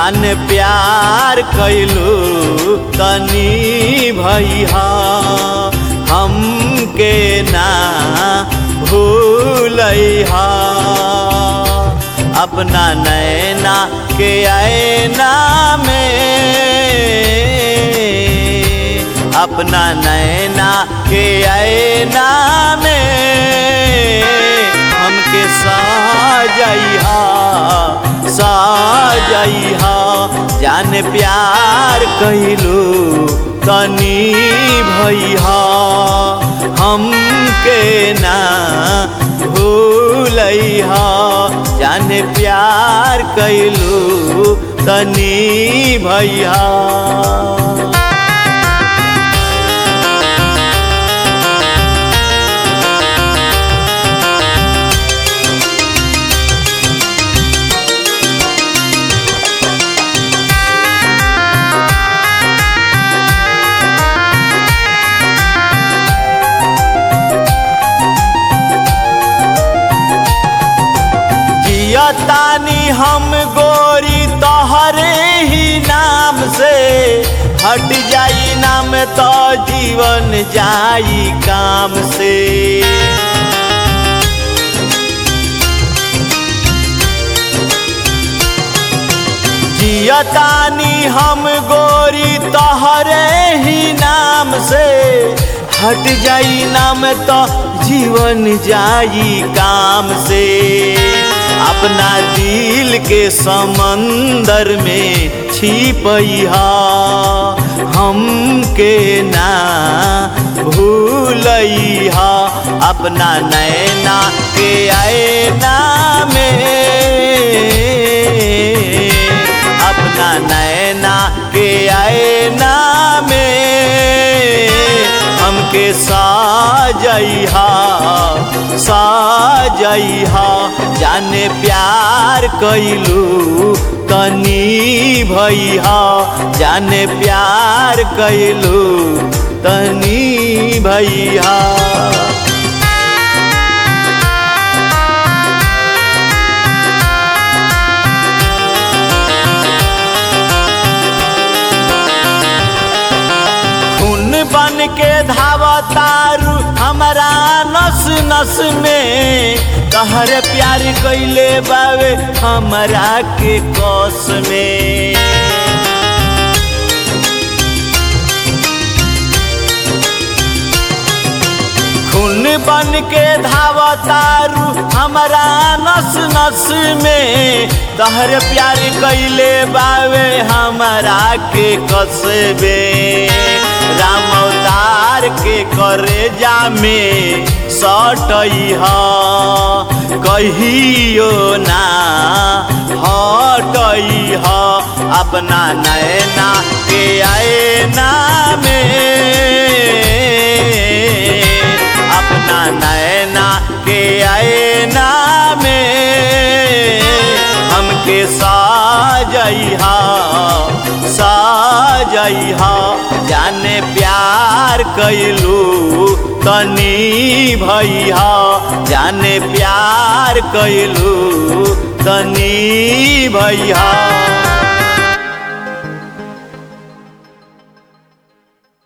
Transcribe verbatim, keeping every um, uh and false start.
जान प्यार कैलू तनी भैया हमके ना भूलैहा अपना नैना के ऐना में अपना नैना के ऐना में हमके साजैहा साजैहा जान प्यार कैलू तनी भैया हमके ना भूलैहा जान प्यार कैलू तनी भैया। तानी हम गोरी तोहरे ही नाम से हट जाई नाम तो जीवन जाई काम से जियतानी हम गोरी तोहरे ही नाम से हट जाई नाम तो जीवन जाई काम से अपना दिल के समंदर में छिपैहा हमके ना भूलैहा अपना नैना के ऐना में अपना नैना के ऐना में हमके साजैहा साजैहा जाने प्यार कैलू तनी भैया जाने प्यार कैलू तनी भैया। बन के धावतारू हमारा नस नस में कहर प्यार कैले बावे हमारा के कस में खून बन के धावतारू हमारा नस नस में कहर प्यार कैले बावे हमारा के कसबे राम अवतार के करेजा में सटैहा कहियो ना हटैहा अपना नैना के ऐना में अपना नैना के ऐना में हमके साजैहा साजैहा जाने प्यार कैलू तनी भैया जाने प्यार कैलू तनी भैया।